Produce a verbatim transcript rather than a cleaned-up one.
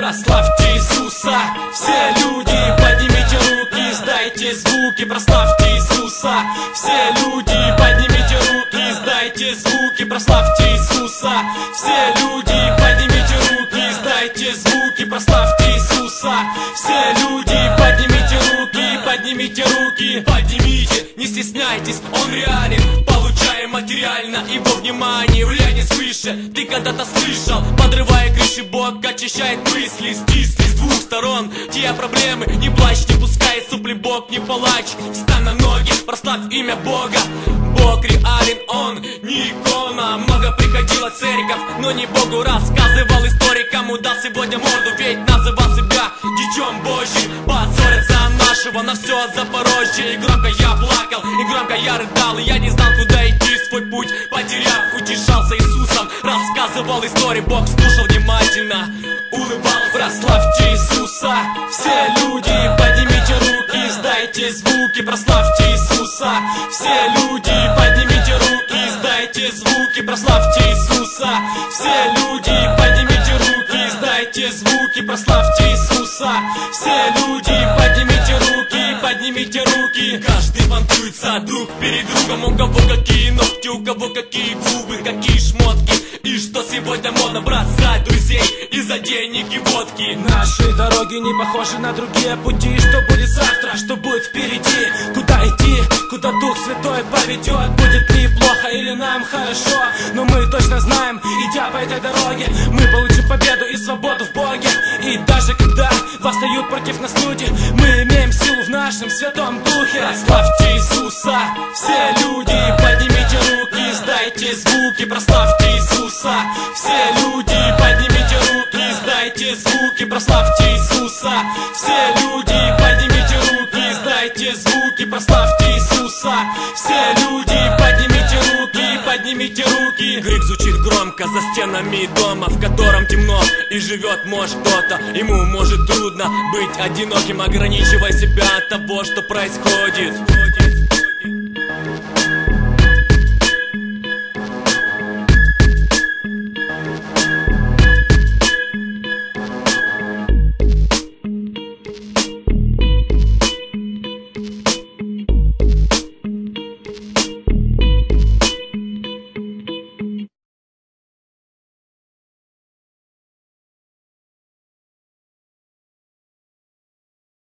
Прославьте Иисуса, все люди, поднимите руки, сдайте звуки. Прославьте Иисуса, все люди, поднимите руки, сдайте звуки. Прославьте Иисуса, все люди, поднимите руки, сдайте звуки. Прославьте Иисуса, все люди, поднимите руки, поднимите руки, поднимите, не стесняйтесь, Он реален. Получаем материально Его внимание, влияние свыше. Ты когда-то слышал, подрывая крыши, Бог очищает мысли. Стисли с двух сторон те проблемы, не плачь, не пускай сопли, Бог не палач. Встань на ноги, прославь имя Бога. Бог реален, Он не икона. Много приходила церковь, но не Богу рассказывал историкам. Дал сегодня морду, ведь называл себя Дитем Божьим. Поссориться нашего на все Запорожье. И громко я плакал, и громко я рыдал. И я не знал, куда идти, свой путь потеряв. Утешался Иисусом, рассказывал истории. Бог слушал внимательно, улыбался. Прославьте Иисуса, все люди, поднимите руки, сдайте звуки. Прославьте Иисуса, все люди, поднимите руки, сдайте звуки. Прославьте Иисуса, все люди, поднимите руки, сдайте звуки. Прославьте Иисуса, все люди, поднимите руки, поднимите руки. Каждый понтуется друг перед другом. У кого какие ногти, у кого какие губы, какие шмотки. И что сегодня модно бросать друзей из-за денег и водки. Наши дороги не похожи на другие пути. Что будет завтра, что будет впереди? Куда идти, куда Дух Святой поведет? Будет ли плохо или нам хорошо? Но мы точно знаем, идя по этой дороге, мы получим победу и свободу в Боге. И даже когда восстают против нас люди, мы имеем силу в нашем Святом Духе. Прославьте Иисуса, все люди, поднимите руки, сдайте звуки. Прославьте Иисуса, все люди, поднимите руки, сдайте звуки. Прославьте Иисуса, все люди, поднимите руки, сдайте звуки. Прославьте Иисуса, все люди, поднимите руки, поднимите руки. Крик звучит громко за стенами дома, в котором темно и живет, может, кто-то. Ему может трудно быть одиноким, ограничивая себя от того, что происходит.